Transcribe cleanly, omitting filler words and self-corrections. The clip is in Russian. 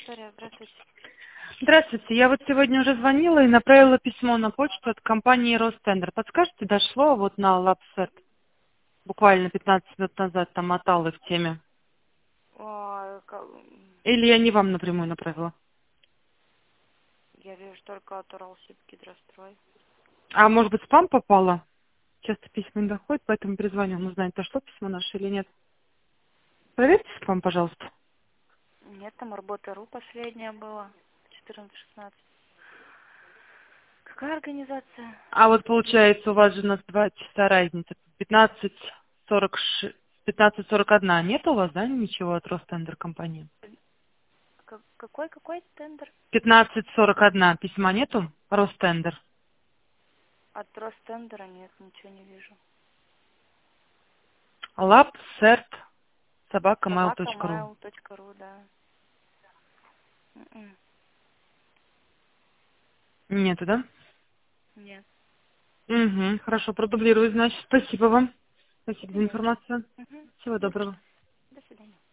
Виктория, здравствуйте. Здравствуйте. Я вот сегодня уже звонила и направила письмо на почту от компании Ростендер. Подскажете, дошло вот на Лапсет? Буквально 15 минут назад там мотала в теме. Ой, Или я не вам напрямую направила? я вижу только от Уралсиб Гидрострой. А может быть спам попало? Часто письма не доходят, поэтому перезвоню. Узнать, дошло письмо наше или нет. Проверьте спам, пожалуйста. Нет, там Работа.ру последняя была. 14-16. Какая организация? А вот получается, у вас же у нас 2 часа разница. 15:41. Нет у вас, да, ничего от Ростендер компании? Какой тендер? 15:41. Письма нету? Ростендер. От Ростендера нет, ничего не вижу. Лапсерт собакамейл.ру. Собакамейл.ру, да. М-м. Нету, да? Нет. Угу, хорошо, продублирую, значит. Спасибо вам. Спасибо за Не за что. информацию. Угу. Всего Не за доброго. что. До свидания.